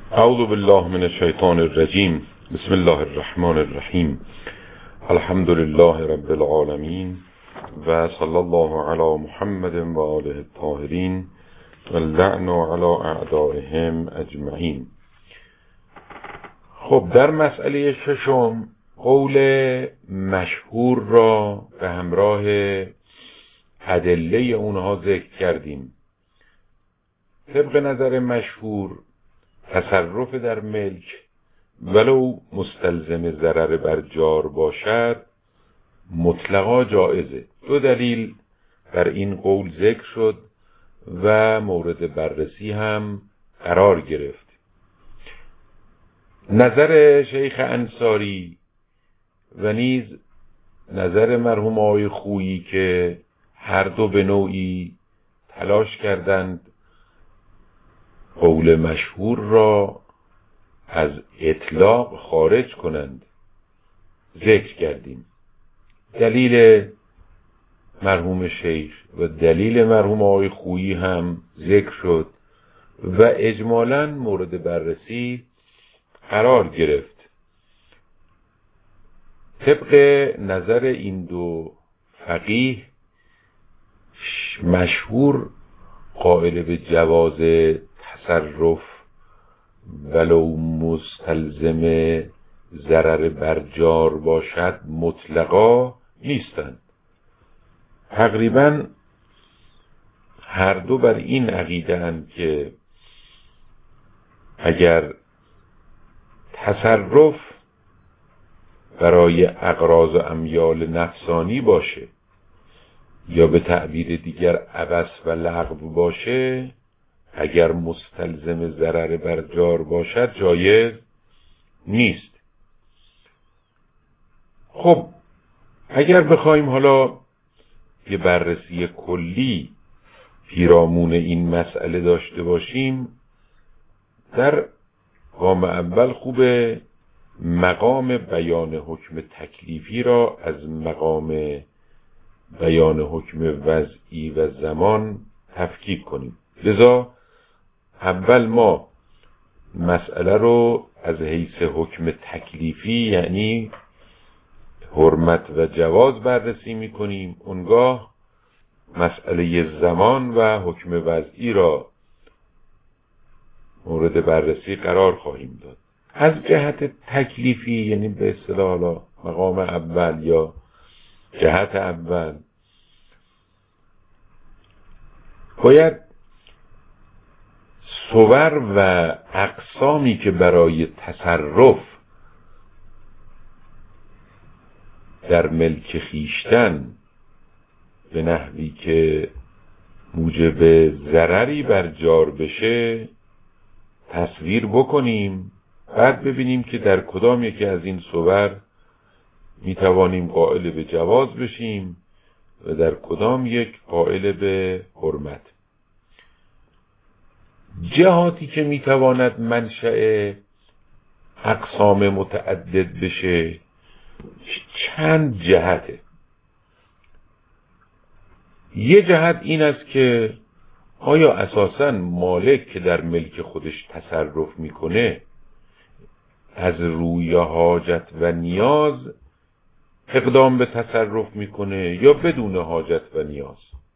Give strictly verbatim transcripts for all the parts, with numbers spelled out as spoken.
اعوذ بالله من الشیطان الرجیم. بسم الله الرحمن الرحیم. الحمد لله رب العالمین و صلی الله علی محمد و آله الطاهرین و اللعن علی اعدائهم اجمعین. خب در مسئله ششم قول مشهور را به همراه ادله اونها ذکر کردیم. طبق نظر مشهور تصرف در ملک ولو مستلزم ضرر بر جار باشد مطلقا جایزه. دو دلیل بر این قول ذکر شد و مورد بررسی هم قرار گرفت. نظر شیخ انصاری و نیز نظر مرحوم آقای خویی که هر دو به نوعی تلاش کردند قول مشهور را از اطلاق خارج کنند ذکر کردیم. دلیل مرحوم شیخ و دلیل مرحوم آقای خویی هم ذکر شد و اجمالاً مورد بررسی قرار گرفت. طبق نظر این دو فقیه مشهور قائل به جواز تصرف ولو مستلزم ضرر بر جار باشد مطلقا نیستند. تقریبا هر دو بر این عقیده اند که اگر تصرف برای اغراض و امیال نفسانی باشه یا به تعبیر دیگر عبث و لغو باشه، اگر مستلزم ضرر بر جار باشد جایز نیست. خب اگر بخوایم حالا یه بررسی کلی پیرامون این مسئله داشته باشیم، در گام اول خوبه مقام بیان حکم تکلیفی را از مقام بیان حکم وضعی و زمان تفکیک کنیم. لذا اول ما مسئله رو از حیث حکم تکلیفی یعنی حرمت و جواز بررسی میکنیم، اونگاه مسئله زمان و حکم وضعی را مورد بررسی قرار خواهیم داد. از جهت تکلیفی یعنی به اصطلاح مقام اول یا جهت اول باید صور و اقسامی که برای تصرف در ملک خیشتن به نحوی که موجب ضرری بر جار بشه تصویر بکنیم، بعد ببینیم که در کدام یکی از این صور می توانیم قائل به جواز بشیم و در کدام یک قائل به حرمت. جهاتی که می تواند منشأ اقسام متعدد بشه چند جهته. یه جهت این است که آیا اساساً مالک که در ملک خودش تصرف میکنه از روی حاجت و نیاز اقدام به تصرف میکنه یا بدون حاجت و نیاز؟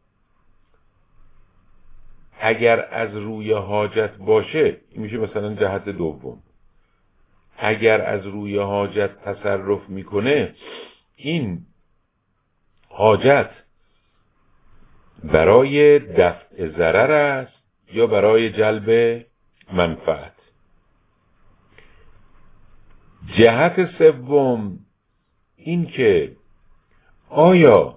اگر از روی حاجت باشه این میشه مثلا جهت دوم. اگر از روی حاجت تصرف میکنه این حاجت برای دفع ضرر است یا برای جلب منفعت. جهت سوم این که آیا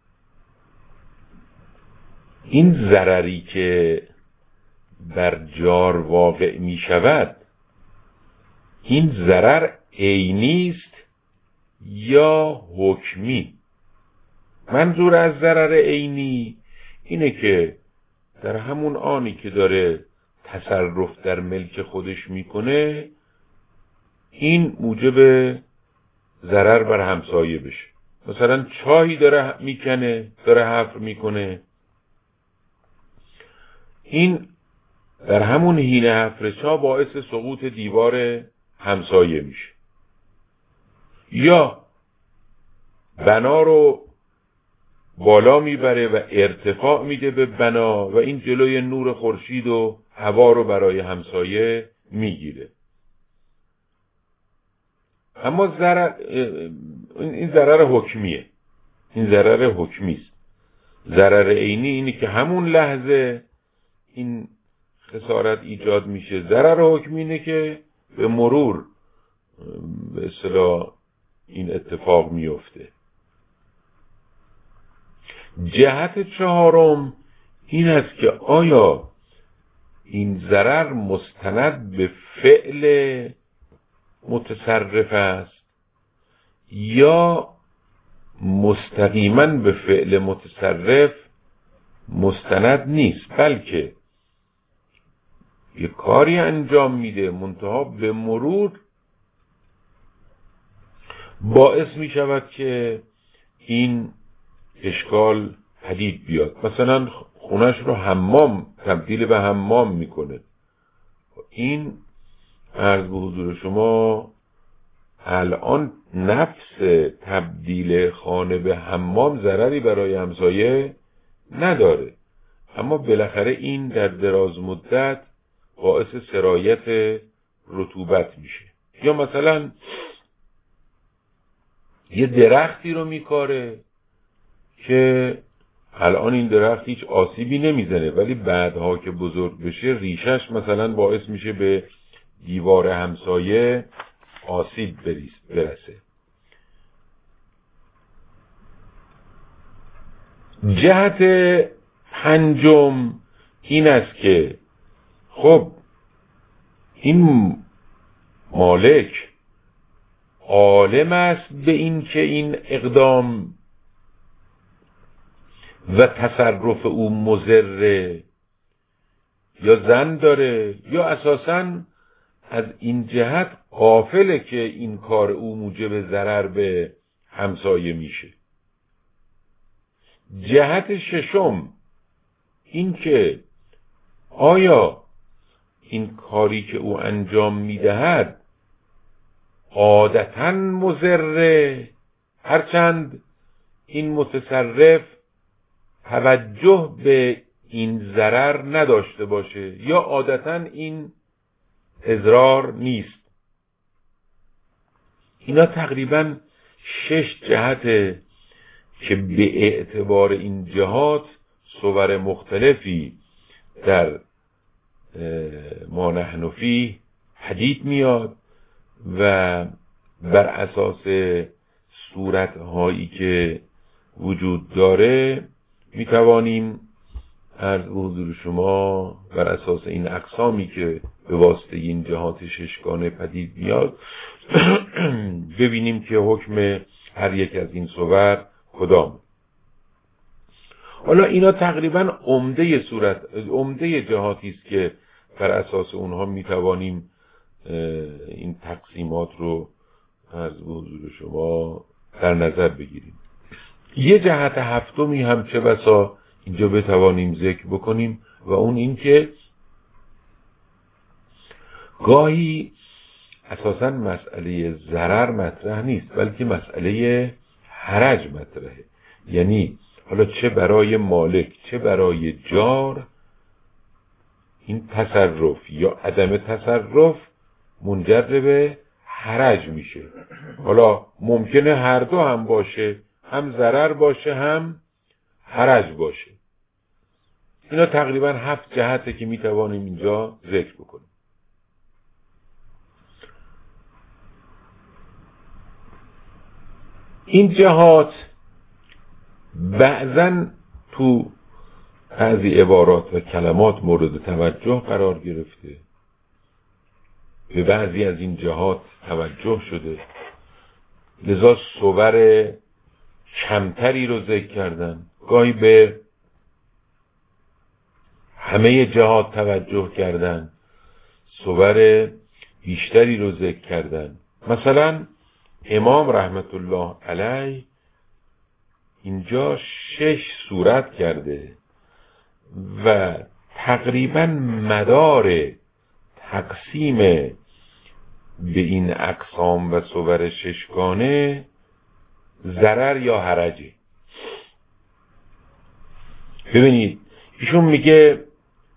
این ضرری که بر جار واقع می شود این ضرر عینی است یا حکمی؟ منظور از ضرر عینی اینه که در همون آنی که داره تصرف در ملک خودش میکنه این موجب ضرر بر همسایه بشه. مثلا چاهی داره میکنه، داره حفر میکنه، این در همون حین هفرشا باعث سقوط دیوار همسایه میشه، یا بنا رو بالا میبره و ارتفاع میده به بنا و این جلوی نور خورشید و هوا رو برای همسایه میگیره. اما ضرر این ضرر حکمیه، این ضرر حکمی است. ضرر عینی اینه که همون لحظه این خسارت ایجاد میشه. ضرر حکمی اینه که به مرور به اصطلاح این اتفاق میفته. جهت چهارم این است که آیا این ضرر مستند به فعل متصرف است یا مستقیما به فعل متصرف مستند نیست، بلکه یه کاری انجام میده منتها به مرور باعث می شود که این اشکال پدید بیاد. مثلا خونش رو حمام تبدیل به حمام میکنه. این عرض به حضور شما الان نفس تبدیل خانه به حمام ضرری برای همسایه نداره، اما بالاخره این در دراز مدت باعث سرایت رطوبت میشه. یا مثلا یه درختی رو میکاره که الان این درخت هیچ آسیبی نمیزنه، ولی بعدها که بزرگ بشه ریشش مثلا باعث میشه به دیوار همسایه آسیب برسه. جهت پنجم این است که خب این مالک عالم است به این که این اقدام و تصرف او مضره، یا زن داره، یا اساساً از این جهت غافله که این کار او موجب ضرر به همسایه میشه. جهت ششم این که آیا این کاری که او انجام میدهد عادتاً مضره، هرچند این متصرف توجه به این ضرر نداشته باشه، یا عادتاً این اضرار نیست. اینا تقریباً شش جهته که به اعتبار این جهات صور مختلفی در ما نحن فیه پدید میاد و بر اساس صورتهایی که وجود داره میتوانیم عرض حضور شما بر اساس این اقسامی که به واسطه این جهات ششگانه پدید میاد ببینیم که حکم هر یک از این صور کدام. حالا اینا تقریبا عمده صورت عمده جهاتی است که بر اساس اونها میتوانیم این تقسیمات رو عرض حضور شما در نظر بگیریم. یه جهت هفتمی هم چه بسا اینجا بتوانیم ذکر بکنیم و اون این که گاهی اساساً مسئله ضرر مطرح نیست، بلکه مسئله حرج مطرحه. یعنی حالا چه برای مالک چه برای جار این تصرف یا عدم تصرف منجر به حرج میشه. حالا ممکنه هر دو هم باشه، هم ضرر باشه هم حرج باشه. اینا تقریبا هفت جهته که میتوانیم اینجا ذکر بکنیم. این جهات بعضن تو بعضی عبارات و کلمات مورد توجه قرار گرفته، به بعضی از این جهات توجه شده، لذا صور کمتری رو ذکر کردن. گاهی به همه جهات توجه کردن، صور بیشتری رو ذکر کردن. مثلا امام رحمت الله علیه اینجا شش صورت کرده و تقریبا مدار تقسیم به این اقسام و صور ششگانه ضرر یا حرجه. ببینید ایشون میگه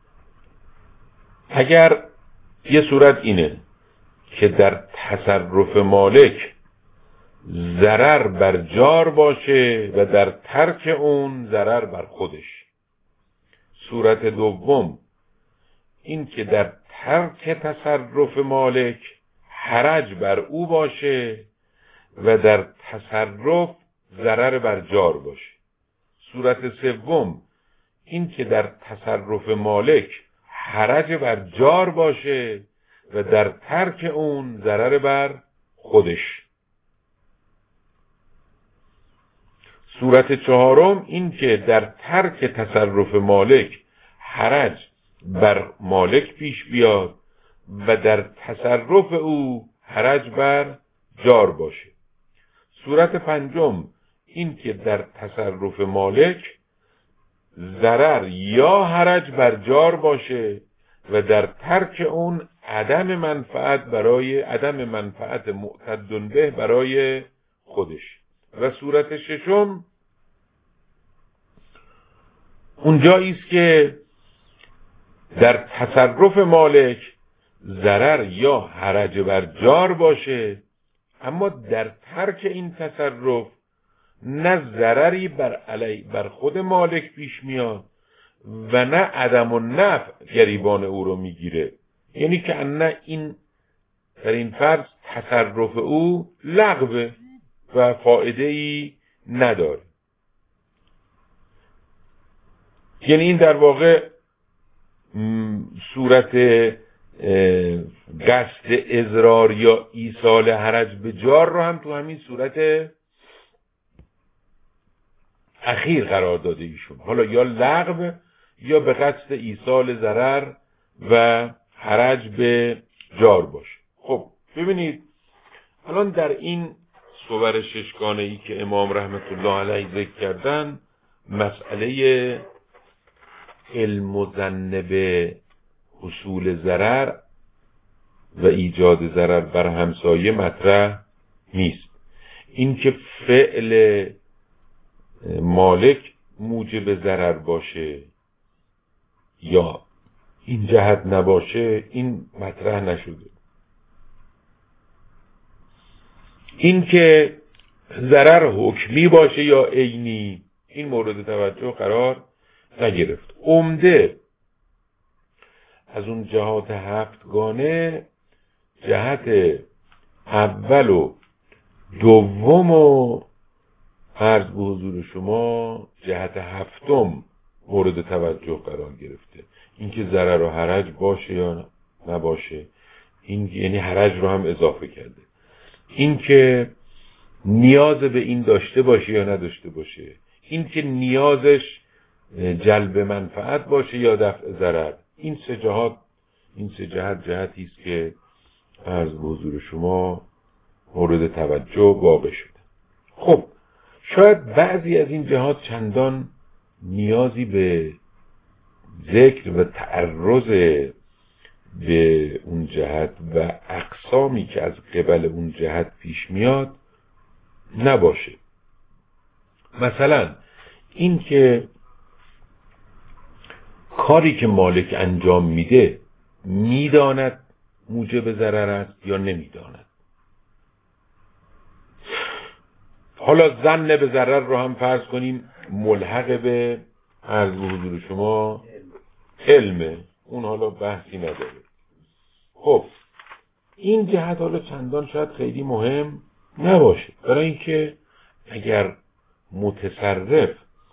اگر یه صورت اینه که در تصرف مالک ضرر بر جار باشه و در ترک اون ضرر بر خودش. صورت دوم این که در ترک تصرف مالک حرج بر او باشه و در تصرف ضرر بر جار باشه. صورت سوم این که در تصرف مالک حرج بر جار باشه و در ترک اون ضرر بر خودش. صورت چهارم این که در ترک تصرف مالک حرج بر مالک پیش بیاد و در تصرف او حرج بر جار باشه. صورت پنجم این که در تصرف مالک ضرر یا حرج بر جار باشه و در ترک اون عدم منفعت برای عدم منفعت معتد به برای خودش. و صورت ششم اون جایی است که در تصرف مالک ضرر یا حرج بر جار باشه اما در ترک این تصرف نه ضرری بر علی بر خود مالک پیش میاد و نه عدم و نفع گریبان او رو میگیره. یعنی که نه این در این فرض تصرف او لغوه و فایده ای نداره. یعنی این در واقع صورت قصد اضرار یا ایصال حرج به جار رو هم تو همین صورت اخیر قرار داده ایشون، حالا یا لغو یا به قصد ایصال ضرر و حرج به جار باشه. خب ببینید الان در این صور ششگانه ای که امام رحمت الله علیه ذکر کردن مسئله علم و ظن به حصول ضرر و ایجاد ضرر بر همسایه مطرح نیست. این که فعل مالک موجب ضرر باشه یا این جهت نباشه این مطرح نشده. این که ضرر حکمی باشه یا عینی این مورد توجه قرار نگرفت. عمده از اون جهات هفتگانه جهت اول و دوم و عرض به حضور شما جهت هفتم مورد توجه قرار گرفته. اینکه ضرر و حرج باشه یا نباشه، این یعنی حرج رو هم اضافه کرده. اینکه نیاز به این داشته باشه یا نداشته باشه، اینکه نیازش جلب منفعت باشه یا دفع ضرر، این سه جهات این سه جهت جهتی است که عرض به حضور شما مورد توجه واقع شده. خب شاید بعضی از این جهات چندان نیازی به ذکر و تعرض به اون جهت و اقسامی که از قبل اون جهت پیش میاد نباشه. مثلا این که کاری که مالک انجام میده میداند موجب ضرر است یا نمیداند. حالا ظن به ضرر رو هم فرض کنیم ملحق به عرض به حضور شما علمه، اون حالا بحثی نداره. خب این جهت حالا چندان شاید خیلی مهم نباشه، برای اینکه اگر متصرف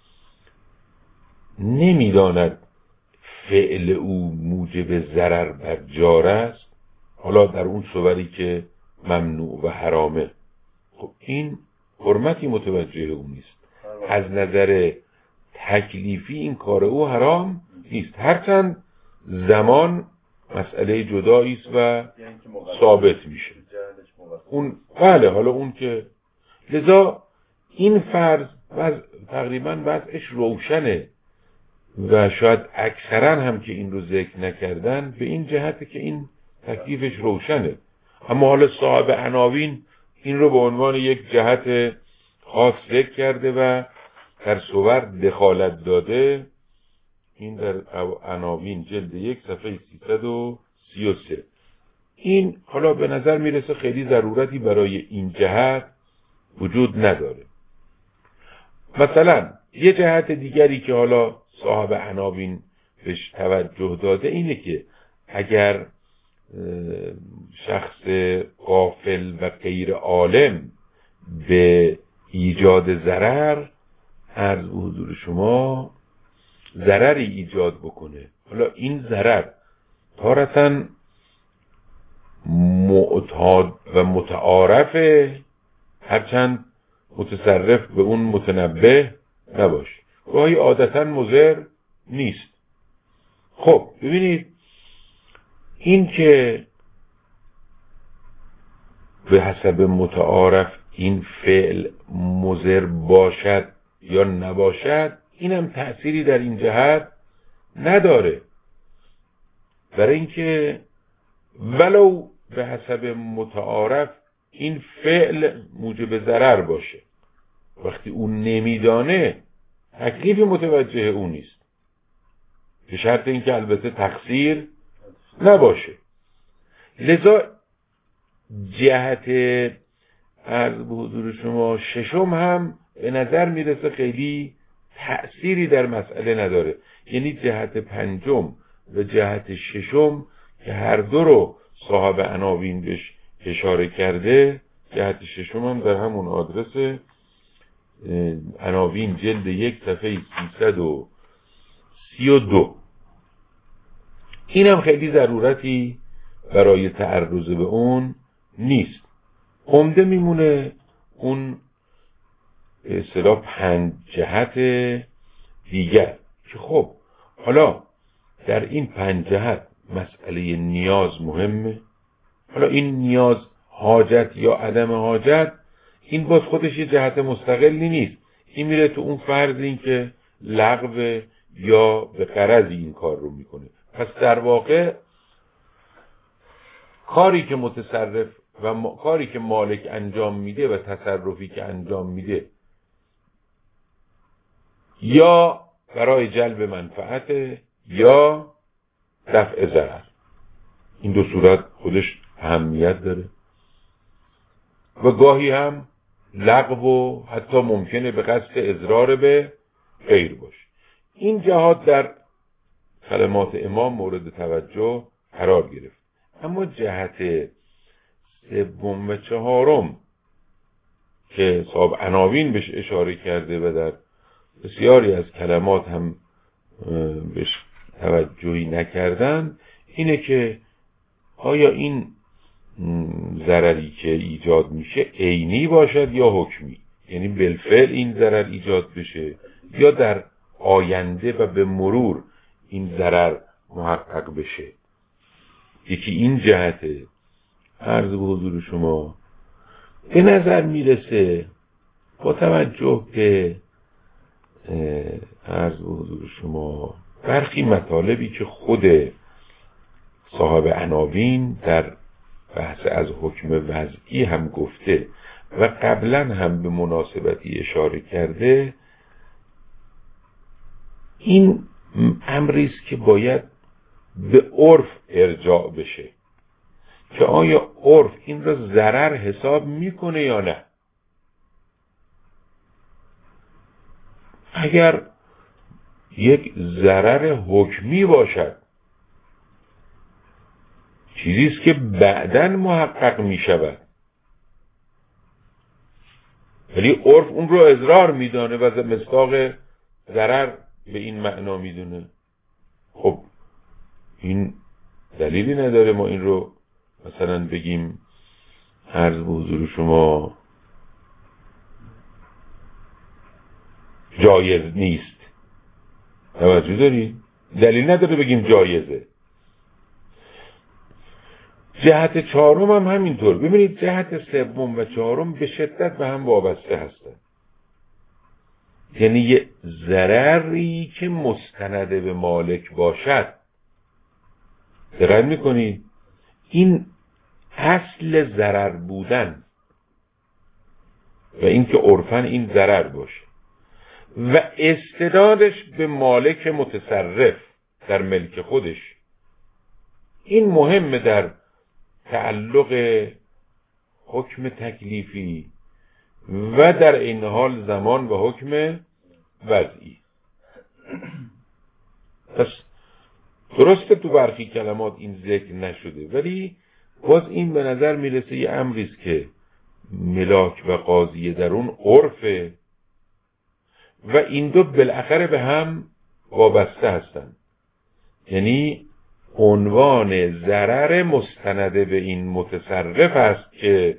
نمیداند فعل او موجب ضرر بر جار است، حالا در اون صوری که ممنوع و حرامه، خب این حرمتی متوجه او نیست. از نظر تکلیفی این کار او حرام نیست، هرچند زمان مسئله جدایی است و ثابت میشه اون. بله حالا اون که لذا این فرض وز... تقریبا وضعش روشنه. و شاید اکثرا هم که این رو ذکر نکردن به این جهته که این تکلیفش روشنه. اما حالا صاحب عناوین این رو به عنوان یک جهت خاص ذکر کرده و در صور دخالت داده. این در عناوین جلد یک صفحه سیصد و سی و سه. این حالا به نظر میرسه خیلی ضرورتی برای این جهت وجود نداره. مثلا یه جهت دیگری که حالا صاحب عناوین بهش توجه داده اینه که اگر شخص غافل و غیر عالم به ایجاد ضرر عرض به حضور شما ضرری ایجاد بکنه، حالا این ضرر تارتاً معتاد و متعارفه، هرچند متصرف به اون متنبه نباشه، گاهی عادتاً مضر نیست. خب ببینید این که به حسب متعارف این فعل مضر باشد یا نباشد اینم تأثیری در این جهت نداره، برای اینکه ولو به حسب متعارف این فعل موجب ضرر باشه، وقتی اون نمیدانه تکلیف متوجه اون نیست، به شرط اینکه البته تقصیر نباشه. لذا جهت عرض به حضور شما ششم هم به نظر میرسه خیلی تأثیری در مسئله نداره، یعنی جهت پنجم و جهت ششم که هر دو رو صاحب عناوین بهش اشاره کرده. جهت ششم هم در همون آدرس عناوین جلد یک صفحه سیصد و سی و دو. این هم خیلی ضرورتی برای تعرض به اون نیست. عمده میمونه اون به اصطلاح پنج جهت دیگر که خب حالا در این پنج جهت مسئله نیاز مهمه. حالا این نیاز حاجت یا عدم حاجت این باز خودش یه جهت مستقلی نیست، این میره تو اون فرض این که لغو یا به غرضی این کار رو میکنه. پس در واقع کاری که متصرف و ما... کاری که مالک انجام میده و تصرفی که انجام میده یا برای جلب منفعت یا دفع ضرر، این دو صورت خودش اهمیت داره و گاهی هم لغو و حتی ممکنه به قصد اضرار به غیر باشه. این جهات در کلمات امام مورد توجه قرار گرفت. اما جهت سوم و چهارم که صاحب عناوین بهش اشاره کرده و در بسیاری از کلمات هم بهش توجهی نکردن، اینه که آیا این ضرری که ایجاد میشه عینی باشد یا حکمی، یعنی بالفعل این ضرر ایجاد بشه یا در آینده و به مرور این ضرر محقق بشه. یکی این جهته. عرض به حضور شما به نظر میرسه با توجه به عرض به حضور شما برخی مطالبی که خود صاحب عناوین در بحث از حکم وضعی هم گفته و قبلا هم به مناسبتی اشاره کرده، این امری است که باید به عرف ارجاع بشه که آیا عرف این را ضرر حساب میکنه یا نه. اگر یک ضرر حکمی باشد، چیزی است که بعداً محقق می شود، ولی عرف اون رو اضرار میدانه و مصداق ضرر به این معنا میدونه، خب این دلیلی نداره ما این رو مثلا بگیم عرض به حضور شما جایز نیست. توجه داری؟ دلیل نداره بگیم جایزه. جهت چهارم هم همینطور. ببینید جهت سوم و چهارم به شدت به هم وابسته هستند. یعنی یه ضرری که مستند به مالک باشد. دقت میکنید؟ این اصل ضرر بودن و اینکه عرفاً این ضرر باشه و استنادش به مالک متصرف در ملک خودش، این مهمه در تعلق حکم تکلیفی و در این حال زمان و حکم وضعی. پس درسته تو برخی کلمات این ذکر نشده، ولی باز این به نظر میرسه یه امریست که ملاک و قاضی در اون عرفه و این دو بالاخره به هم وابسته هستن. یعنی عنوان ضرر مستنده به این متصرف است که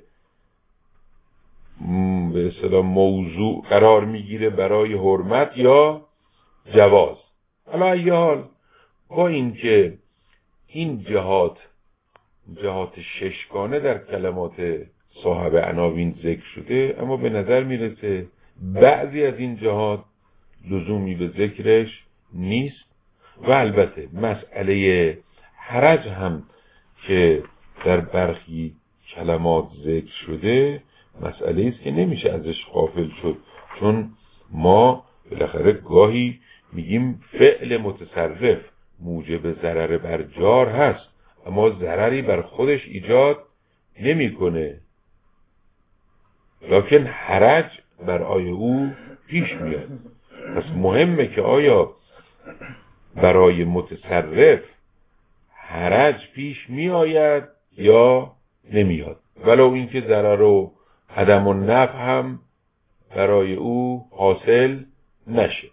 به اصطلاح موضوع قرار میگیره برای حرمت یا جواز. حالا ای حال با اینکه این جهات جهات ششگانه در کلمات صاحب عناوین ذکر شده، اما به نظر میرسه بعضی از این جهات لزومی به ذکرش نیست و البته مسئله حرج هم که در برخی کلمات ذکر شده مسئله است که نمیشه ازش غافل شد، چون ما بالاخره گاهی میگیم فعل متصرف موجب ضرر بر جار هست اما ضرری بر خودش ایجاد نمیکنه، لکن حرج برای او پیش میاد. پس مهمه که آیا برای متصرف حرج پیش میآید یا نمیاد، ولو اینکه ضرر و عدم النفع هم برای او حاصل نشه.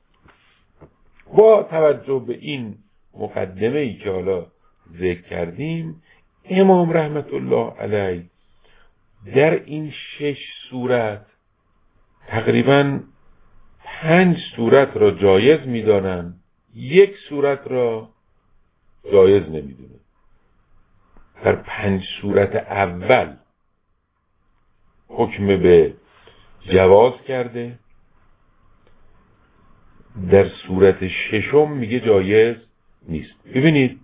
با توجه به این مقدمه ای که حالا ذکر کردیم، امام رحمت الله علیه در این شش صورت تقریباً پنج صورت را جایز می‌دانن، یک صورت را جایز نمی‌دونن. در پنج صورت اول حکم به جواز کرده، در صورت ششم میگه جایز نیست. ببینید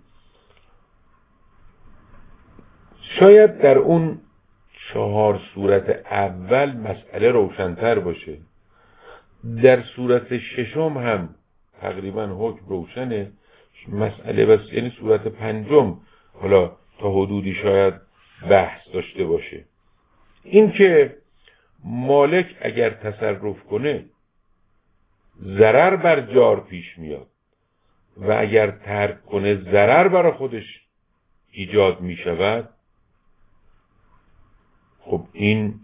شاید در اون چهار صورت اول مسئله روشن‌تر باشه، در صورت ششم هم تقریبا حکم روشنه مسئله، بس یعنی صورت پنجم حالا تا حدودی شاید بحث داشته باشه. این که مالک اگر تصرف کنه ضرر بر جار پیش میاد و اگر ترک کنه ضرر برای خودش ایجاد می شود، خب این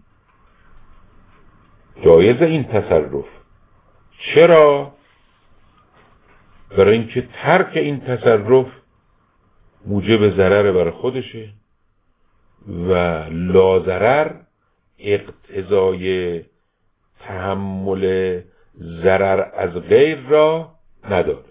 جایز این تصرف. چرا؟ برای اینکه ترک این تصرف موجب ضرر برای خودشه و لاضرر اقتضای تحمل ضرر از غیر را نداره.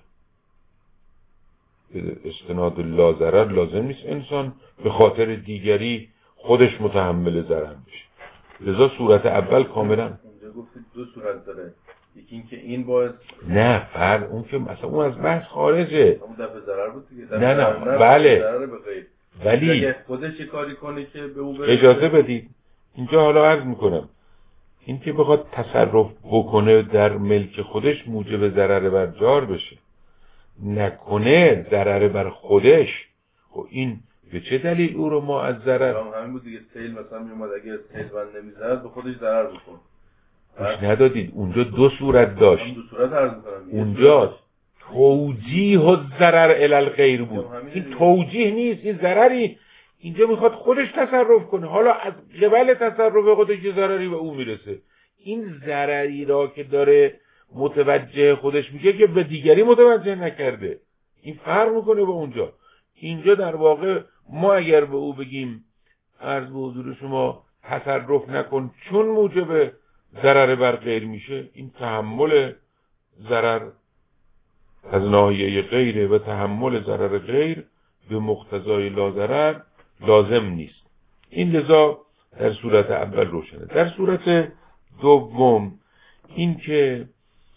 استناد لاضرر لازم نیست انسان به خاطر دیگری خودش متحمل ضرر بشه. لذا صورت اول کاملا اونجا گفتید دو صورت داره، یکی این که این باعث نه فرق اون که مثلا اون از بحث خارجه، اون دفع ضرر بود دیگه. نه نه بله، ضرر به غیر، ولی اگه خودش کاری کنه که به اون برسه. اجازه بدید اینجا حالا عرض میکنم، این که بخواد تصرف بکنه در ملک خودش موجب ضرر بر جار بشه، نکنه ضرر بر خودش، خب این به چه دلیل او رو ما از ضرر هم همین بود دیگه. سیل مثلا میومد اگه سیل بند نمیزد به خودش ضرر میکنه، گوش ندادید اونجا دو صورت داشت. دو صورت عرض میکنم اونجا توجیه و ضرر الی الغیر بود، این توجیه نیست، این ضرری اینجا میخواد خودش تصرف کنه، حالا از قبل تصرف خودش یه ضرری به او میرسه، این ضرری را که داره متوجه خودش میشه که به دیگری متوجه نکرده، این فرق میکنه با اونجا. اینجا در واقع ما اگر به او بگیم عرض به حضور شما تصرف نکن چون موجب ضرر بر غیر میشه، این تحمل ضرر از ناحیه غیره و تحمل ضرر غیر به مقتضای لاضرر لازم نیست. این لذا در صورت اول روشنه. در صورت دوم این که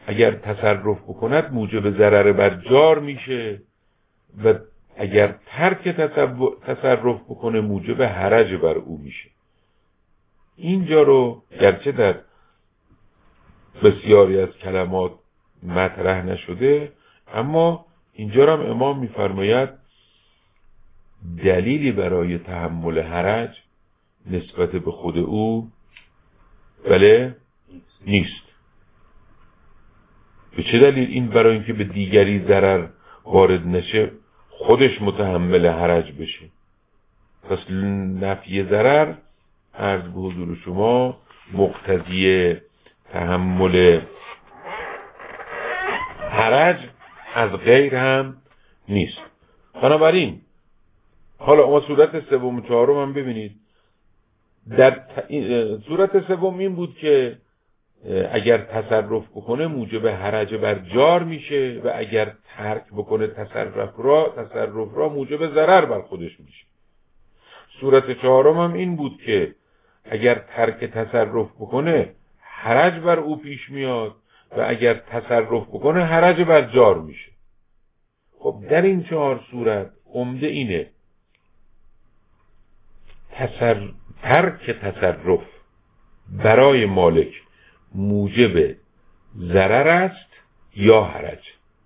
اگر تصرف بکند موجب ضرر بر جار میشه و اگر ترک تصرف بکنه موجب حرج بر او میشه. اینجا رو گرچه در بسیاری از کلمات مطرح نشده، اما اینجا رو هم امام میفرماید دلیلی برای تحمل حرج نسبت به خود او بله نیست. به چه دلیل؟ این برای اینکه به دیگری ضرر وارد نشه خودش متحمل حرج بشه. پس نفی ضرر عرض به حضور شما مقتضی تحمل حرج از غیر هم نیست. بنابراین حالا اما صورت سوم و چهارم هم ببینید. در ت... صورت سوم این بود که اگر تصرف بکنه موجب حرج بر جار میشه و اگر ترک بکنه تصرف را تصرف را موجب ضرر بر خودش میشه. صورت چهارم هم این بود که اگر ترک تصرف بکنه حرج بر او پیش میاد و اگر تصرف بکنه حرج بر جار میشه. خب در این چهار صورت عمده اینه تصر... ترک تصرف برای مالک موجب ضرر است یا حرج.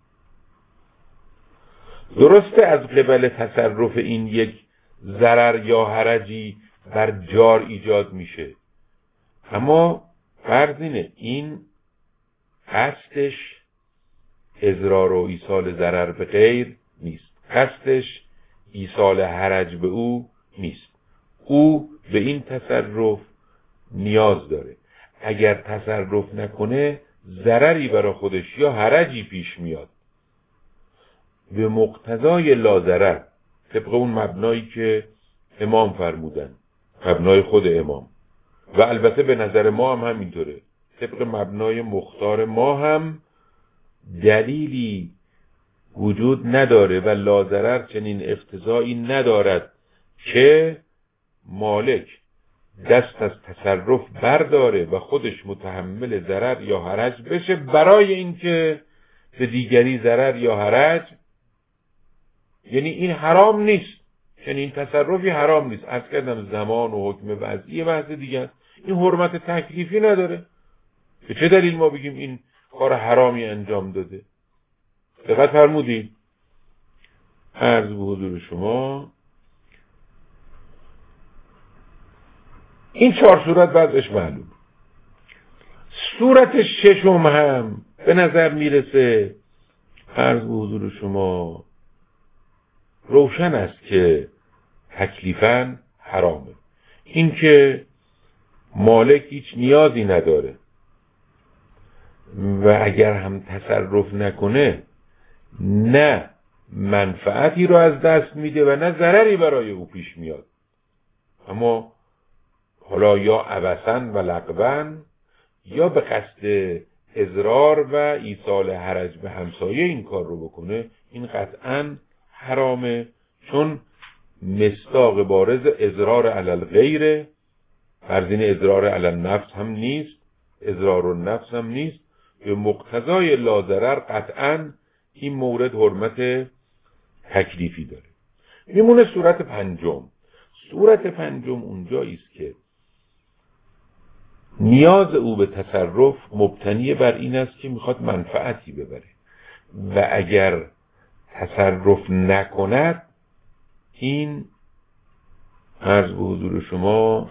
درسته از قبل تصرف این یک ضرر یا حرجی بر جار ایجاد میشه، اما فرض اینه این قصدش اضرار و ایصال ضرر به غیر نیست، قصدش ایصال حرج به او نیست. او به این تصرف نیاز داره. اگر تصرف نکنه ضرری برای خودش یا حرجی پیش میاد به مقتضای لاضرر، طبق اون مبنایی که امام فرمودن، مبنای خود امام، و البته به نظر ما هم همینطوره، طبق مبنای مختار ما هم دلیلی وجود نداره و لاضرر چنین اقتضایی ندارد که مالک دست از تصرف برداره و خودش متحمل ضرر یا حرج بشه برای اینکه به دیگری ضرر یا حرج، یعنی این حرام نیست، یعنی این تصرفی حرام نیست. از کردم زمان و حکم وضعی بحث دیگه است، این حرمت تکلیفی نداره. به چه دلیل ما بگیم این کار حرامی انجام داده؟ دقت فرمودید؟ عرض به حضور شما این چهار صورت بعدش معلوم. صورت ششم هم به نظر میرسه عرض به حضور شما روشن است که تکلیفاً حرامه. این که مالک هیچ نیازی نداره و اگر هم تصرف نکنه نه منفعتی رو از دست میده و نه ضرری برای او پیش میاد، اما حالا یا عبثاً و لغواً یا به قصد اضرار و ایصال حرج به همسایه این کار رو بکنه، این قطعاً حرامه، چون مصداق بارز اضرار علی الغیر، فرضین اضرار علی النفس هم نیست، اضرار النفس هم نیست، به مقتضای لاضرر قطعاً این مورد حرمت تکلیفی داره. میمونه صورت پنجم. صورت پنجم اونجایی است که نیاز او به تصرف مبتنی بر این است که میخواد منفعتی ببره و اگر تصرف نکند این عرض به حضور شما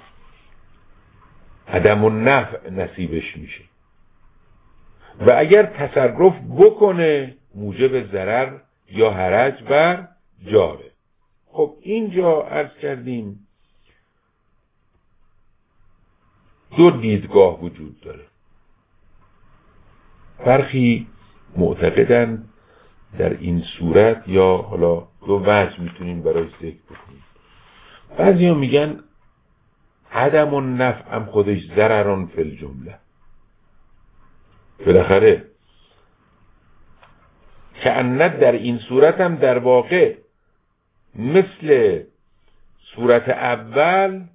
عدم النفع نصیبش میشه و اگر تصرف بکنه موجب ضرر یا حرج بر جاره. خب اینجا عرض کردیم دو دیدگاه وجود داره. برخی معتقدن در این صورت یا حالا دو وجه میتونیم برای ذکر بکنیم. بعضی ها میگن عدم النفع هم خودش ضرران فی الجمله. بالاخره که انت در این صورت هم در واقع مثل صورت اول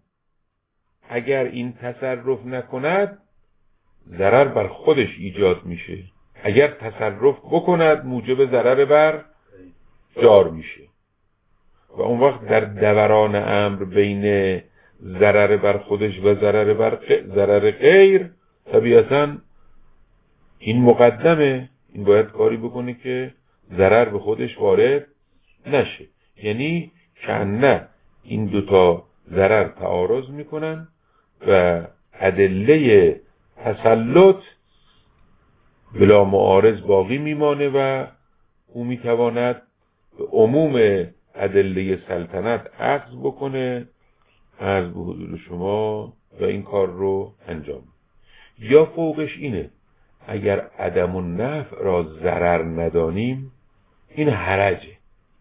اگر این تصرف نکند ضرر بر خودش ایجاد میشه، اگر تصرف بکند موجب ضرر بر جار میشه و اون وقت در دوران امر بین ضرر بر خودش و ضرر بر ضرر غیر طبیعتاً این مقدمه، این باید کاری بکنه که ضرر به خودش وارد نشه. یعنی کنه این دوتا ضرر تعارض میکنن و ادله تسلط بلا معارض باقی میمانه و او میتواند به عموم ادله سلطنت عکس بکنه عرض به حضور شما و این کار رو انجام. یا فوقش اینه اگر عدم النفع را ضرر ندانیم این حرجه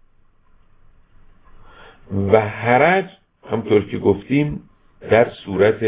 و حرج همطور که گفتیم در صورت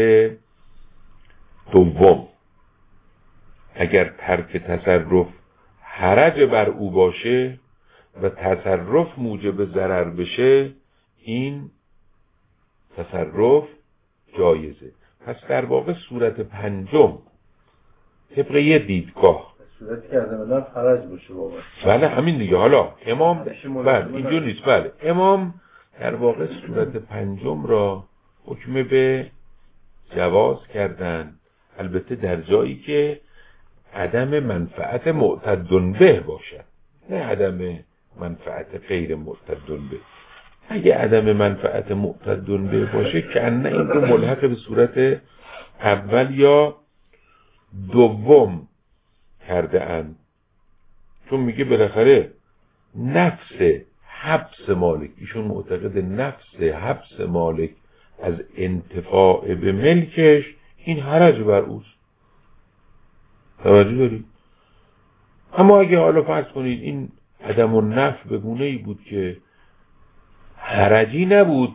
دوم اگر ترک تصرف حرج بر او باشه و تصرف موجب ضرر بشه این تصرف جایزه. پس در واقع صورت پنجم طبق یه دیدگاه صورتی که عدم النفع حرج باشه بابا. بله همین دیگه. حالا امام بله اینجور نیست. بله امام در واقع صورت پنجم را حکم به جواز کردن، البته در جایی که عدم منفعت معتد به باشد، نه عدم منفعت غیر معتد به. اگه عدم منفعت معتد به باشه که نه این رو ملحق به صورت اول یا دوم کرده اند، چون میگه بالاخره نفس حبس مالک، ایشون معتقد نفس حبس مالک از انتفاع به ملکش این حرج بر اوست. توجه دارید؟ اما اگه حالا فرض کنید این عدم النفع به گونه‌ای بود که حرجی نبود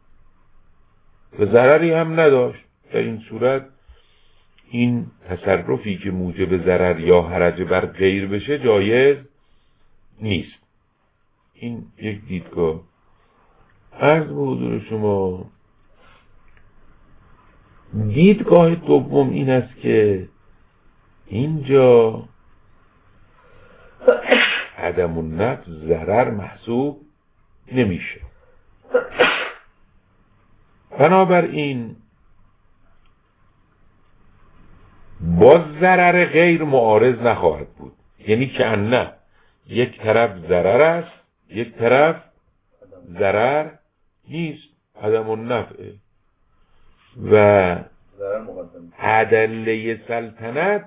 و ضرری هم نداشت، در این صورت این تصرفی که موجب ضرر یا حرج بر غیر بشه جایز نیست. این یک دیدگاه. عرض به حضور شما دیدگاه دوم این است که اینجا عدم النفع ضرر محسوب نمیشه، بنابراین با ضرر غیر معارض نخواهد بود. یعنی که نه یک طرف ضرر است یک طرف ضرر نیست، عدم النفع و ادله سلطنت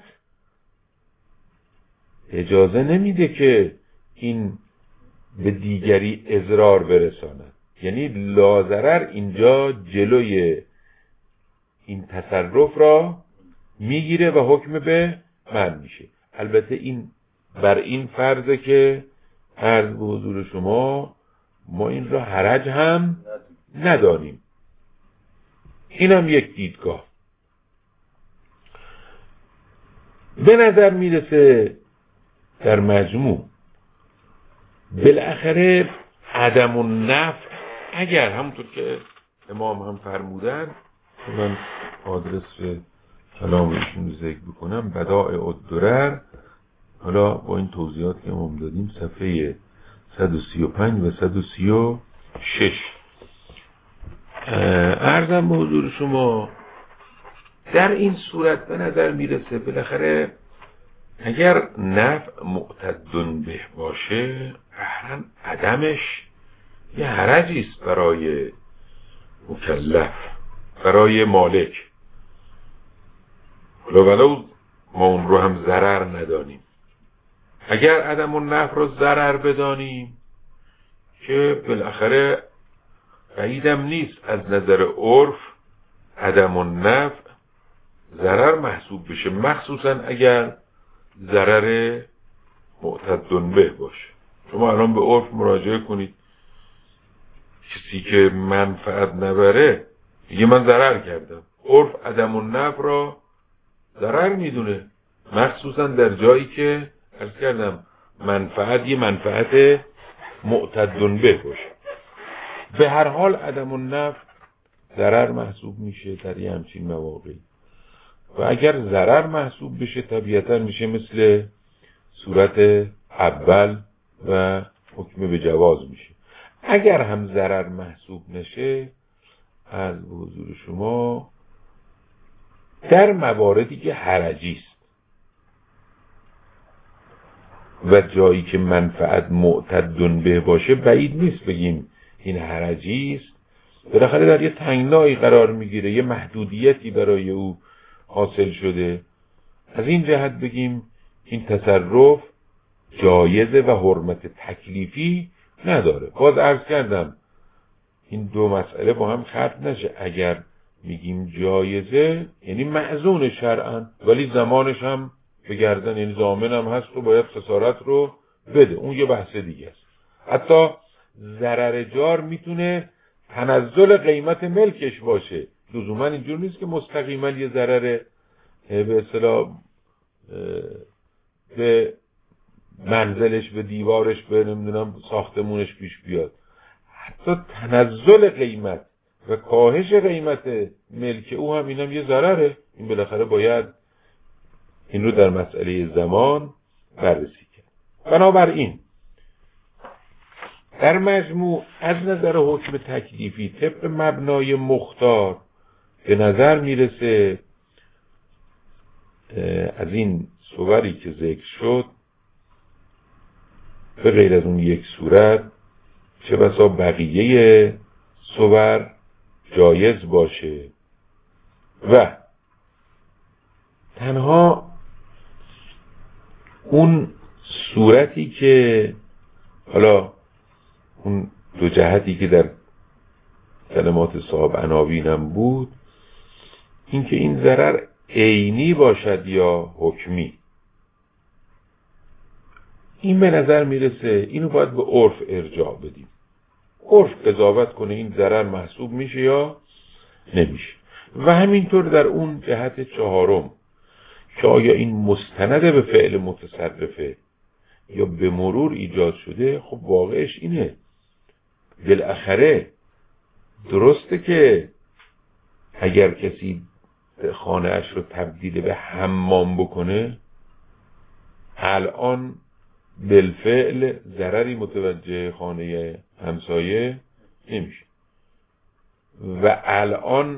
اجازه نمیده که این به دیگری اضرار برساند. یعنی لاضرر اینجا جلوی این تصرف را میگیره و حکم به من میشه. البته این بر این فرضه که عرض به حضور شما ما این را حرج هم ندانیم. این هم یک دیدگاه. به نظر میرسه در مجموع بالاخره عدم النفع اگر همونطور که امام هم فرمودن، من آدرس کلامشون رو ذکر بکنم، بدائع الدرر، حالا با این توضیحات که امام دادیم صفحه صد و سی و پنج و صد و سی و شش. عرضم به حضور شما در این صورت به نظر میرسه بالاخره اگر نفع معتد به باشه احرام عدمش یه حرجی است برای مکلف، برای مالک، ولو ما اون رو هم ضرر ندانیم. اگر عدم النفع رو ضرر بدانیم که بالاخره بعیدم نیست از نظر عرف عدم النفع ضرر محسوب بشه، مخصوصا اگر ضرر معتد به باشه. شما الان به عرف مراجعه کنید، کسی که منفعت نبره دیگه من ضرر کردم، عرف عدم النفع را ضرر میدونه، مخصوصا در جایی که عرض کردم منفعت یه منفعت معتد به باشه. به هر حال عدم النفع ضرر محسوب میشه در یه همچین مواقعی و اگر ضرر محسوب بشه طبیعتا میشه مثل صورت اول و حکم به جواز میشه. اگر هم ضرر محسوب نشه از حضور شما در مواردی که حرجی است و جایی که منفعت معتدن به باشه بعید نیست بگیم این حرجی است، بالاخره در یه تنگنایی قرار میگیره، یه محدودیتی برای او حاصل شده، از این جهت بگیم این تصرف جایزه و حرمت تکلیفی نداره. باز عرض کردم این دو مسئله با هم خلط نشه. اگر میگیم جایزه یعنی معزون شرعاً، ولی زمانش هم به گردن، یعنی ضامن هم هست و باید خسارت رو بده، اون یه بحث دیگه است. حتی ضرر جار میتونه تنزل قیمت ملکش باشه، لزوما اینجور نیست که مستقیما یه ضرر به اصطلاح به منزلش، به دیوارش، به نمیدونم ساختمونش پیش بیاد. حتی تنزل قیمت و کاهش قیمت ملک او هم اینم یه ضرره. این بالاخره باید این رو در مسئله زمان بررسی کرد. بنابراین در مجموع از نظر حکم تکلیفی طبق مبنای مختار به نظر میرسه از این صوری که ذکر شد به غیر از اون یک صورت چه بسا بقیه صور جایز باشه و تنها اون صورتی که حالا اون دو جهتی که در کلمات صاحب عناوینم بود، این که این ضرر عینی باشد یا حکمی، این به نظر میرسه اینو باید به عرف ارجاع بدیم. عرف قضاوت کنه این ضرر محسوب میشه یا نمیشه. و همینطور در اون جهت چهارم که آیا این مستند به فعل متصرفه یا به مرور ایجاد شده، خب واقعش اینه بالاخره درسته که اگر کسی خانه اش رو تبدیل به حمام بکنه الان بالفعل ضرری متوجه خانه همسایه نمیشه و الان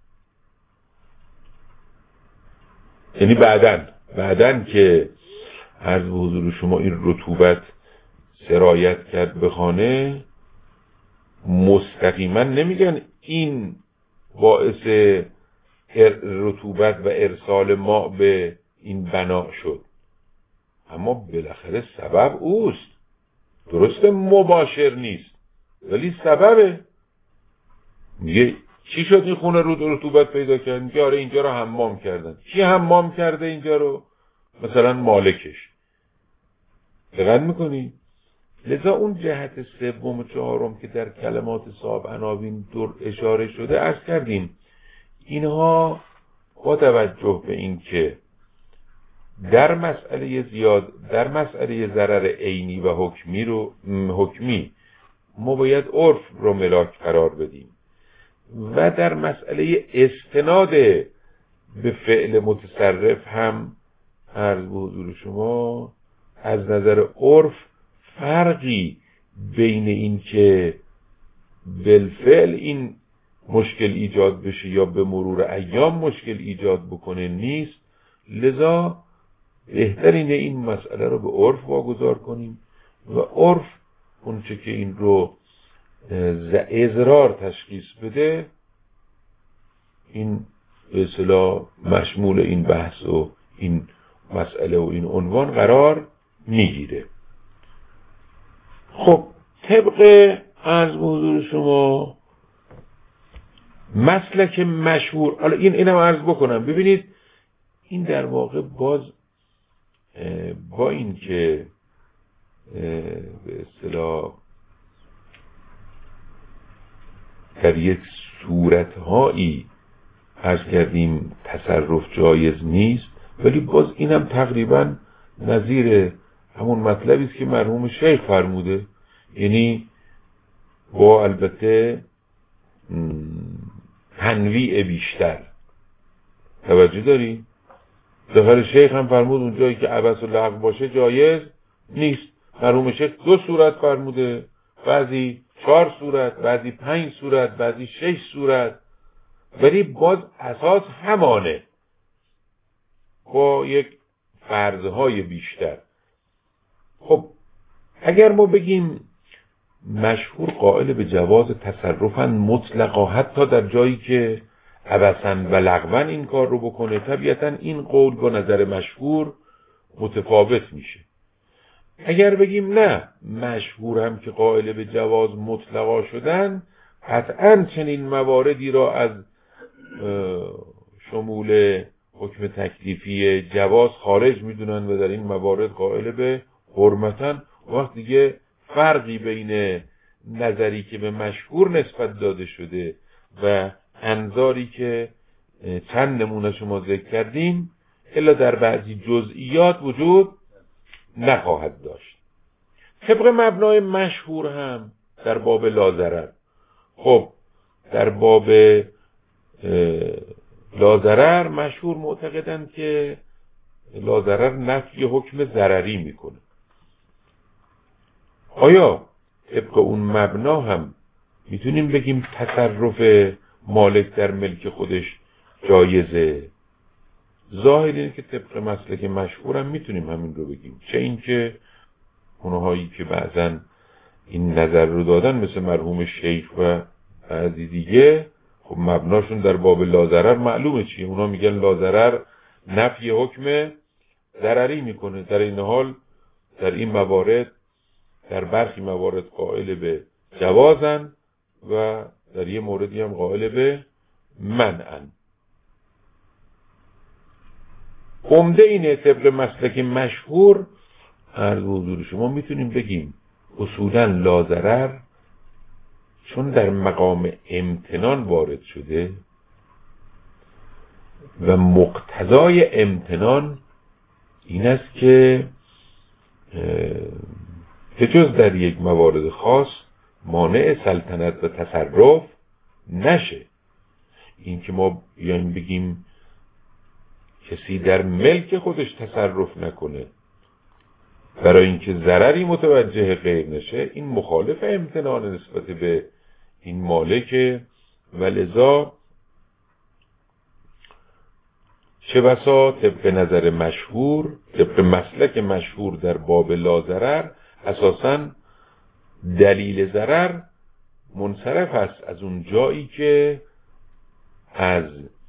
یعنی بعدن بعدن که عرض به حضور شما این رطوبت سرایت کرد به خانه، مستقیما نمیگن این باعث رطوبت و ارسال ماء به این بنا شد، اما بالاخره سبب اوست. درسته مباشر نیست ولی سببه. میگه چی شد این خونه رو رطوبت پیدا کرد؟ میگه آره اینجا رو حمام کردن. کی حمام کرده اینجا رو؟ مثلا مالکش. دقت میکنی؟ لذا اون جهت سوم و چهارم که در کلمات صاحب عناوین دور اشاره شده عرض کردیم اینها با توجه به این که در مسئله زیاد در مسئله ضرر عینی و حکمی رو حکمی ما باید عرف رو ملاک قرار بدیم و در مسئله استناد به فعل متصرف هم عرض به حضور شما از نظر عرف فرقی بین این که بالفعل این مشکل ایجاد بشه یا به مرور ایام مشکل ایجاد بکنه نیست. لذا بهتر اینه این مسئله رو به عرف واگذار کنیم و عرف اونچه که این رو اضرار تشخیص بده این به اصطلاح مشمول این بحث و این مسئله و این عنوان قرار میگیره. خب طبق عرض به حضور شما مسلک مشهور، حالا این اینم عرض بکنم ببینید این در واقع باز با این که به اصطلاح در یک صورتهایی عرض کردیم تصرف جایز نیست، ولی باز اینم تقریبا نظیر همون مطلبی است که مرحوم شیخ فرموده، یعنی با البته تنویع بیشتر. توجه داری؟ ظاهر شیخ هم فرمود اون جایی که عبث و لغو باشه جایز نیست. مرحوم شیخ دو صورت فرموده، بعضی چهار صورت، بعضی پنج صورت، بعضی شش صورت، ولی باز اساس همانه با یک فرضهای بیشتر. خب اگر ما بگیم مشهور قائل به جواز تصرفاً مطلقا حتی در جایی که عبثاً و لغواً این کار رو بکنه، طبیعتاً این قول با نظر مشهور متفاوت میشه. اگر بگیم نه مشهور هم که قائل به جواز مطلقا شدن، قطعاً چنین مواردی را از شمول حکم تکلیفی جواز خارج میدونن و در این موارد قائل به حرمتن. وقت دیگه فرقی بین نظری که به مشهور نسبت داده شده و انظاری که چند نمونه شما ذکر کردیم الا در بعضی جزئیات وجود نخواهد داشت. طبق مبنای مشهور هم در باب لاضرر، خب در باب لاضرر مشهور معتقدند که لاضرر نفی حکم ضرری میکنه. آیا طبق اون مبنا هم میتونیم بگیم تصرف مالک در ملک خودش جایزه؟ ظاهر اینه که طبق مسلک مشهور هم میتونیم همین رو بگیم، چه این که اونهایی که بعضن این نظر رو دادن مثل مرحوم شیخ و بعضی دیگه، خب مبناشون در باب لاضرر معلومه چیه. اونا میگن لاضرر نفی حکم ضرری میکنه، در این حال در این موارد در برخی موارد قائل به جوازن و در یه موردی هم قائل به منعن. عمده اینه طبق مسلک مشهور عرض حضور شما میتونیم بگیم اصولا لاضرر چون در مقام امتنان وارد شده و مقتضای امتنان این است که به جز در یک موارد خاص مانع سلطنت و تصرف نشه. این که ما بیایم بگیم کسی در ملک خودش تصرف نکنه برای اینکه ضرری متوجه غیر نشه، این مخالف امتنان نسبت به این مالک، و لذا چه بسا طبق نظر مشهور، طبق مسلک مشهور در باب لاضرر اساساً دلیل ضرر منصرف است از اون جایی که از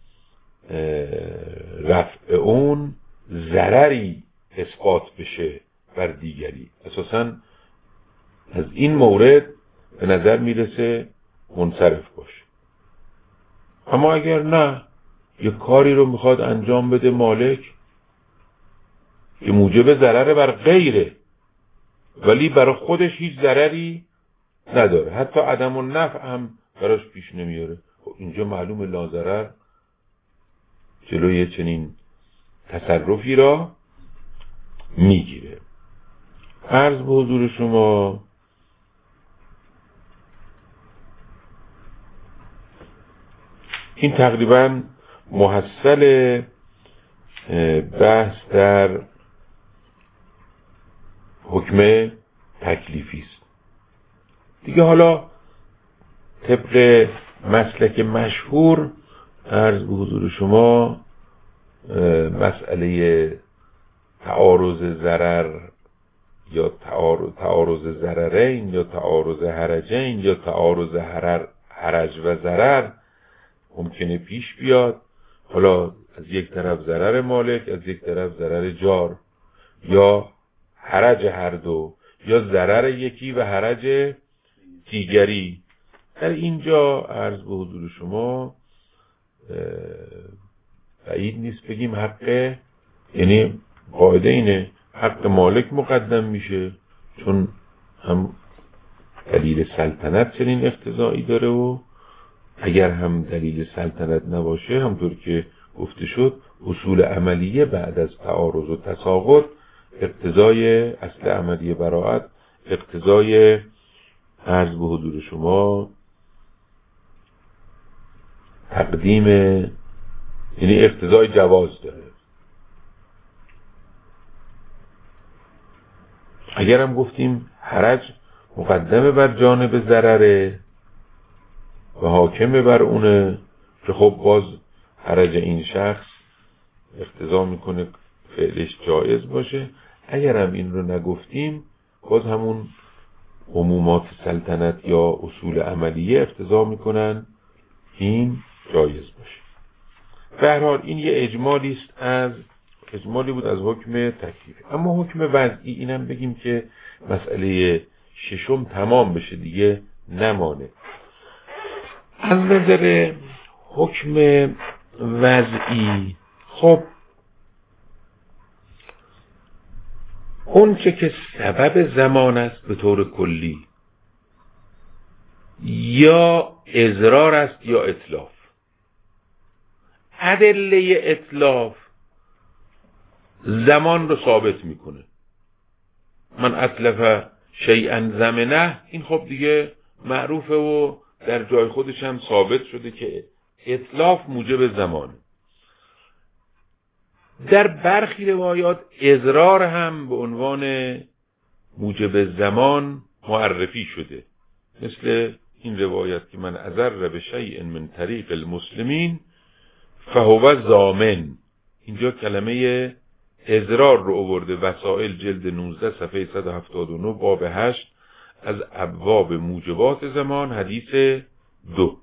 رفع اون ضرری اثبات بشه بر دیگری. اساساً از این مورد به نظر میرسه منصرف باشه. اما اگر نه یک کاری رو میخواد انجام بده مالک که موجب ضرر بر غیره ولی برای خودش هیچ ضرری نداره، حتی عدم النفع هم براش پیش نمیاره، اینجا معلوم لاضرر جلوی چنین تصرفی را میگیره. عرض به حضور شما این تقریبا محصل بحث در حکم تکلیفی است. دیگه حالا طبق مسلک مشهور عرض به حضور شما مسئله تعارض ضرر یا تعارض ضررین یا تعارض حرجین یا تعارض حرج و ضرر ممکنه پیش بیاد. حالا از یک طرف ضرر مالک، از یک طرف ضرر جار، یا حرج هر دو، یا ضرر یکی و حرج دیگری. در اینجا عرض به حضور شما بعید نیست بگیم حق، یعنی قاعده اینه حق مالک مقدم میشه چون هم دلیل سلطنت چنین اقتضایی داره و اگر هم دلیل سلطنت نباشه همطور که گفته شد اصول عملیه بعد از تعارض و تساقط اقتضای اصل عملی براءت اقتضای عرض به حضور شما تقدیم، یعنی اقتضای جواز داره. اگرم گفتیم حرج مقدمه بر جانب ضرره و حاکمه بر اونه که خب باز حرج این شخص اقتضا میکنه فعلش جایز باشه. اگرم این رو نگفتیم باز همون عمومات سلطنت یا اصول عملیه اقتضا میکنن این جایز باشه. به هر حال این یه اجمالی است از اجمالی بود از حکم تکلیفی. اما حکم وضعی اینم بگیم که مسئله ششم تمام بشه دیگه نمانه. از نظر حکم وضعی خب اون چه که سبب زمان است به طور کلی یا اضرار است یا اتلاف. ادله اتلاف زمان رو ثابت میکنه. من اتلف شیئا زمنه، این خب دیگه معروفه و در جای خودش هم ثابت شده که اتلاف موجب زمانه. در برخی روایات اضرار هم به عنوان موجب زمان معرفی شده، مثل این روایت که من اضر به شیء من طریق المسلمین فهو ضامن. اینجا کلمه اضرار رو آورده، وسائل جلد نوزده صفحه صد و هفتاد و نه باب هشت از ابواب موجبات زمان حدیث دو.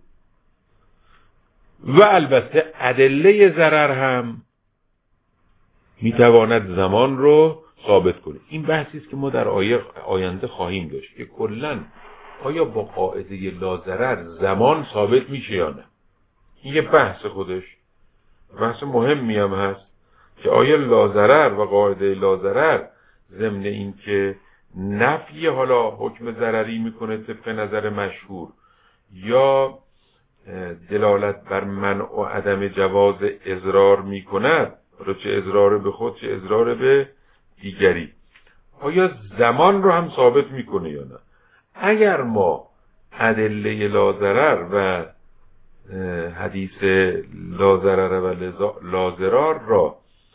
و البته ادله ضرر هم میتواند زمان رو ثابت کنه. این بحثی است که ما در آینده خواهیم داشت که کلاً آیا با قاعده لاضرر زمان ثابت میشه یا نه. این یه بحث خودش بحث مهمی هم هست که آیا لاضرر و قاعده لاضرر ضمن این که نفی حالا حکم ضرری میکنه طبق نظر مشهور یا دلالت بر منع و عدم جواز اضرار میکند، رو چه اضرار به خود چه اضرار به دیگری، آیا زمان رو هم ثابت میکنه یا نه. اگر ما ادله لاضرر و حدیث لاضرر و لاضرار را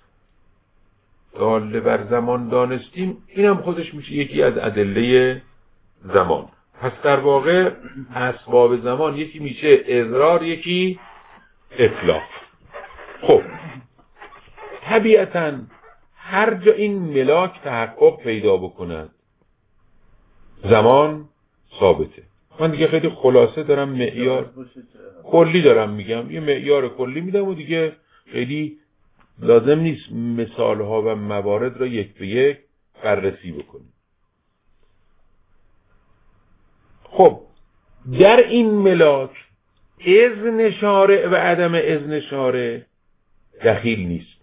داله بر زمان دانستیم، این هم خودش میشه یکی از ادله زمان. پس در واقع اسباب زمان یکی میشه اضرار، یکی اتلاف. خب طبیعتاً هر جا این ملاک تحقق پیدا بکند زمان ثابته. من دیگه خیلی خلاصه دارم معیار کلی دارم میگم، یه معیار کلی میدم و دیگه خیلی لازم نیست مثالها و موارد را یک به یک بررسی بکنیم. خب در این ملاک اذن شارع و عدم اذن شارع دخیل نیست.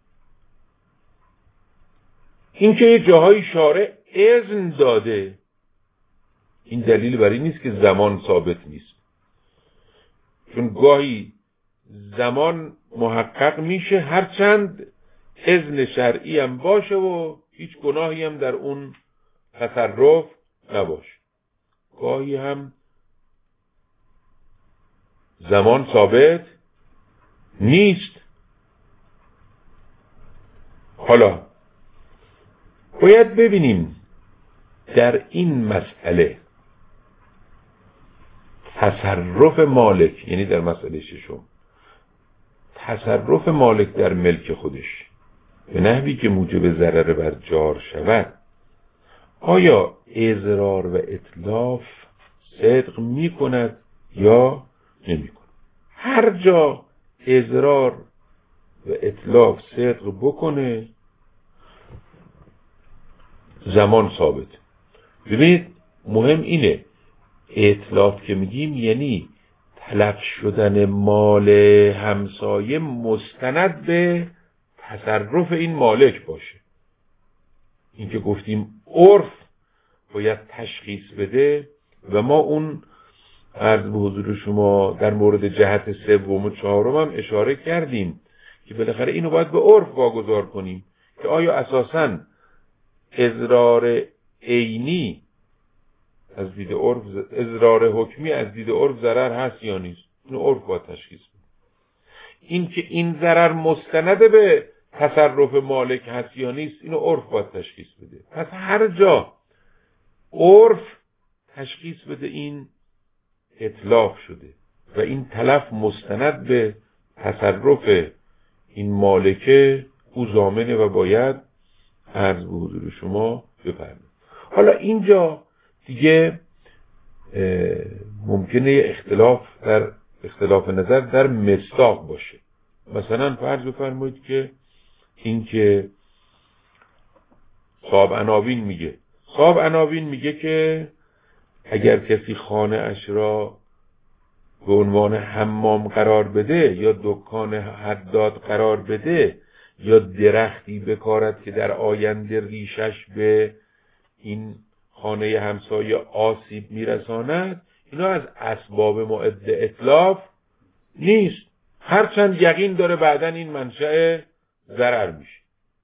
این که یه جاهای شارع اذن داده این دلیل بر این نیست که زمان ثابت نیست، چون گاهی زمان محقق میشه هرچند اذن شرعی هم باشه و هیچ گناهی هم در اون تصرف نباشه. گاهی هم زمان ثابت نیست. حالا باید ببینیم در این مسئله تصرف مالک، یعنی در مسئله ششم تصرف مالک در ملک خودش به نحوی که موجب ضرر بر جار شود، آیا اضرار و اتلاف صدق می کند یا نمی کند. هر جا اضرار و اتلاف صدق بکنه زمان ثابت. ببینید مهم اینه، اتلاف که میگیم یعنی تلف شدن مال همسایه مستند به تصرف این مالک باشه. این که گفتیم عرف باید تشخیص بده و ما اون عرض به حضور شما در مورد جهت سوم و چهارم هم اشاره کردیم که بالاخره اینو باید به عرف واگذار کنیم که آیا اساساً اضرار عینی از دید عرف، اضرار حکمی از دید عرف ضرر هست یا نیست. این عرف باید تشخیص بده. این که این ضرر مستند به تصرف مالک هست یا نیست، اینو عرف باید تشخیص بده. پس هر جا عرف تشخیص بده این اتلاف شده و این تلف مستند به تصرف این مالکه، او ضامنه و باید عرض به حضور شما بپردازه. حالا اینجا دیگه ممکنه اختلاف در اختلاف نظر در مصداق باشه. مثلا فرض بفرمایید که این که صاحب عناوین میگه صاحب عناوین میگه که اگر کسی خانه اش را به عنوان حمام قرار بده یا دکان حداد قرار بده یا درختی بکارد که در آینده ریشش به این خانه همسایه آسیب میرساند، اینا از اسباب معد اتلاف نیست، هرچند یقین داره بعدن این منشأ ضرر میشه.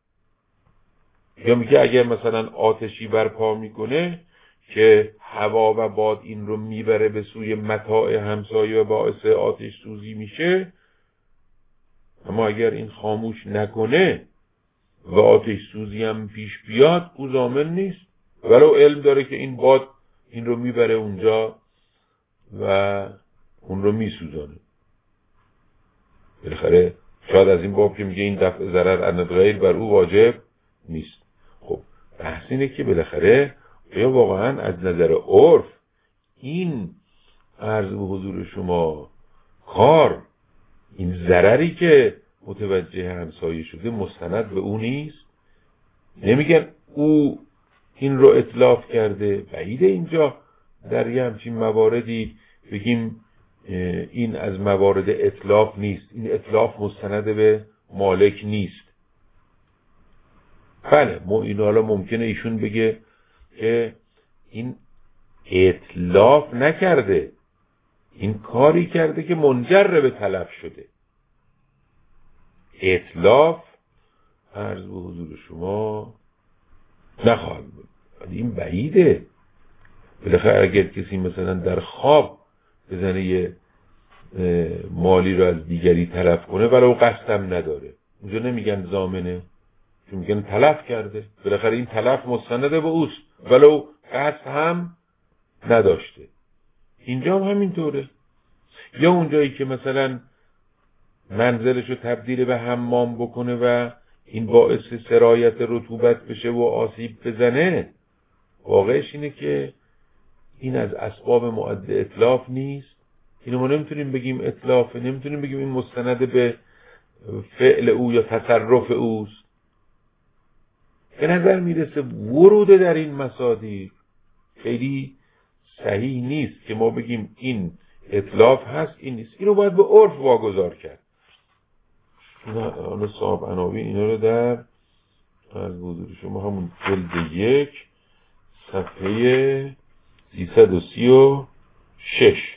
یا میگه اگر مثلا آتشی برپا میکنه که هوا و باد این رو میبره به سوی متاع همسایه و باعث آتش سوزی میشه، اما اگر این خاموش نکنه و آتش سوزی هم پیش بیاد، او ضامن نیست، ولو علم داره که این باد این رو میبره اونجا و اون رو میسوزانه. بالاخره شاید از این باب که میگه این دفع ضرر عن الغیر بر او واجب نیست. خب بحث اینه که بالاخره یا واقعا از نظر عرف این عرض به حضور شما کار، این ضرری که متوجه همسایه شده مستند به او نیست؟ نمیگن او این رو اتلاف کرده. بعیده اینجا در یه همچین مواردی بگیم این از موارد اتلاف نیست، این اتلاف مستند به مالک نیست. بله ما این حالا ممکنه ایشون بگه که این اتلاف نکرده، این کاری کرده که منجر به تلف شده. اتلاف عرض به حضور شما نخواهد بود. این بعیده. بالاخره اگر کسی مثلا در خواب بزنه یه مالی رو از دیگری تلف کنه ولو قصدم نداره، اونجا نمیگن ضامنه، چون میگن تلف کرده. بالاخره این تلف مستند به اوست ولو قصد هم نداشته. اینجا هم همینطوره. یا اونجایی که مثلا منزلش رو تبدیل به حمام بکنه و این باعث سرایت رطوبت بشه و آسیب بزنه، واقعش اینه که این از اسباب معد اتلاف نیست. اینو ما نمیتونیم بگیم اتلافه، نمیتونیم بگیم این مستند به فعل او یا تصرف اوست. به نظر میرسه ورود در این مصادیق خیلی صحیح نیست که ما بگیم این اتلاف هست این نیست. اینو باید به عرف واگذار کرد. اینا صاحب عناوین اینا رو در از حضور شما همون جلد یک صفحه سیصد و سی و شش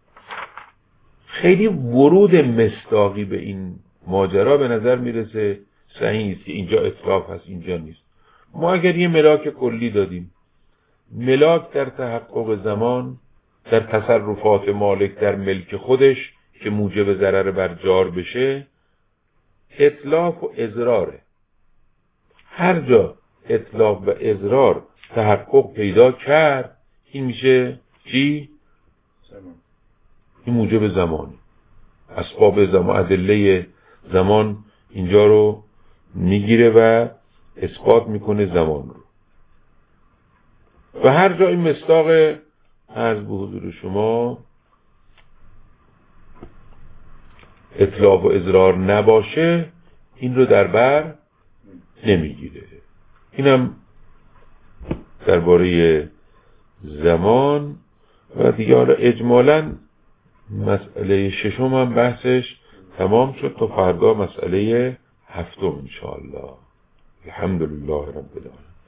خیلی ورود مصداقی به این ماجرا به نظر میرسه صحیح نیست که اینجا اتلاف هست اینجا نیست. ما اگر یه ملاک کلی دادیم، ملاک در تحقق زمان در تصرفات مالک در ملک خودش که موجب ضرر بر جار بشه، اتلاف و اضراره. هر جا اتلاف و اضرار تحقق پیدا کرد، این میشه چی؟ زمان. این موجب زمانی، اسباب زمان، ادله زمان اینجا رو میگیره و اثبات میکنه زمان رو. و هر جا این مصداق عرض به حضور شما اتلاف و اضرار نباشه، این رو در بر نمیگیره. اینم درباره زمان. و دیگه حالا اجمالاً مسئله ششم هم بحثش تمام شد تا فردا مسئله هفتم انشاءالله. الحمدلله رب العالمین.